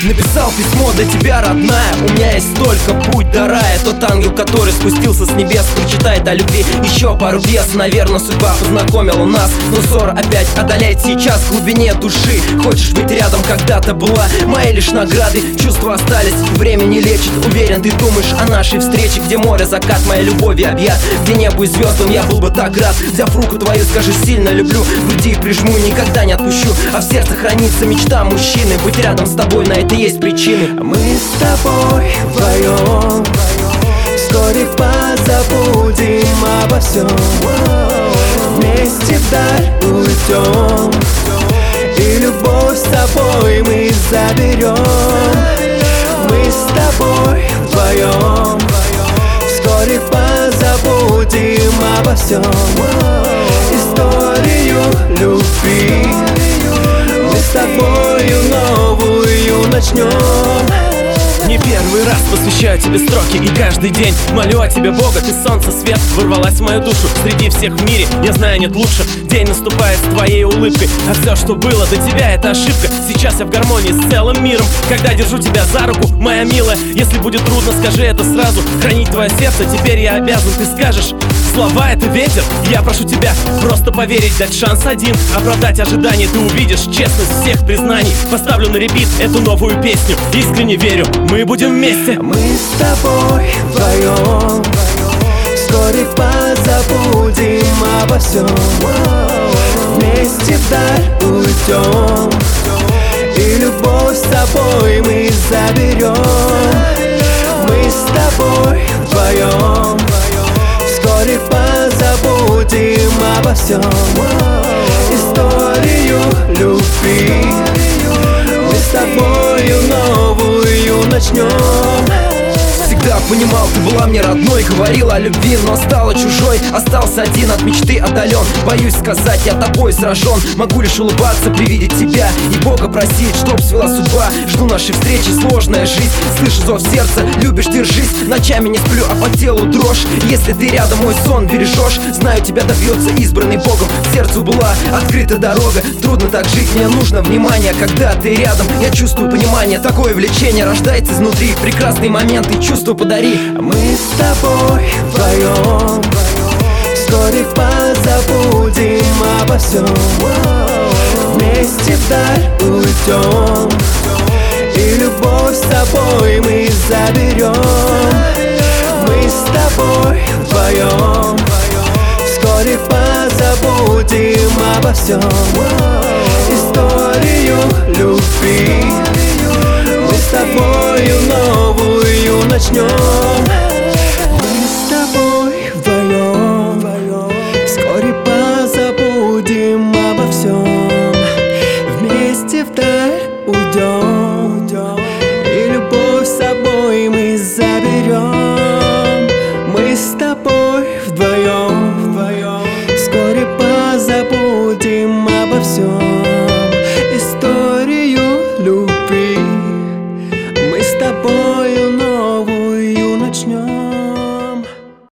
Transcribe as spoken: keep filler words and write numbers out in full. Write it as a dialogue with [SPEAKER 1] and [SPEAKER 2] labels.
[SPEAKER 1] Написал письмо для тебя, родная. У меня есть только путь до рая. Тот ангел, который спустился с небес, прочитает о любви еще пару пьес. Наверное, судьба познакомила нас, но ссора опять одоляет сейчас в глубине души. Хочешь быть рядом, когда-то была моей лишь наградой. Чувства остались, время не лечит. Уверен, ты думаешь о нашей встрече, где море, закат моей любови объят, где небо и звездам я был бы так рад. Взяв руку твою, скажи: сильно люблю. В груди прижму и никогда не отпущу. А в сердце хранится мечта мужчины. Быть рядом с тобой, на это есть причины.
[SPEAKER 2] Мы с тобой вдвоем вскоре позабудем обо всем. Вместе вдаль уйдем, и любовь с собой мы заберем. Мы с тобой вдвоем вскоре позабудем обо всем. Историю любви мы с тобою новую начнем.
[SPEAKER 3] Не первый раз посвящаю тебе строки, и каждый день молю о тебе Бога. Ты солнце, свет, ворвалась в мою душу. Среди всех в мире, я знаю, нет лучше. День наступает с твоей улыбкой, а все, что было до тебя, это ошибка. Сейчас я в гармонии с целым миром, когда держу тебя за руку, моя милая. Если будет трудно, скажи это сразу. Хранить твое сердце теперь я обязан. Ты скажешь: слова — это ветер. Я прошу тебя просто поверить, дать шанс один, оправдать ожидания. Ты увидишь честность всех признаний. Поставлю на репит эту новую песню. Искренне верю, мы будем вместе.
[SPEAKER 2] Мы с тобой вдвоем вскоре позабудем обо всем. Вместе вдаль уйдем, и любовь с собой мы заберем. Мы с тобой вдвоем вскоре позабудем обо всем. Историю любви мы с тобою новую начнем.
[SPEAKER 1] Всегда понимал, ты была мне родной, говорила о любви, но стала чужой. Остался один, от мечты отдален. Боюсь сказать, я тобой сражен. Могу лишь улыбаться при виде тебя и Бога просить, чтоб свела судьба. Жду нашей встречи, сложная жизнь. Слышу зов сердца, любишь, держись. Ночами не сплю, а по телу дрожь. Если ты рядом, мой сон бережешь. Знаю, тебя добьется избранный Богом. Сердцу была открыта дорога. Трудно так жить, мне нужно внимание. Когда ты рядом, я чувствую понимание. Такое влечение рождается изнутри. Прекрасный момент и чувство подари.
[SPEAKER 2] Мы с тобой вдвоем вскоре позабудем обо всем. Вместе вдаль уйдем, и любовь с собой мы заберем. Мы с тобой вдвоем вскоре позабудем обо всем. Историю любви мы с тобою новую начнем.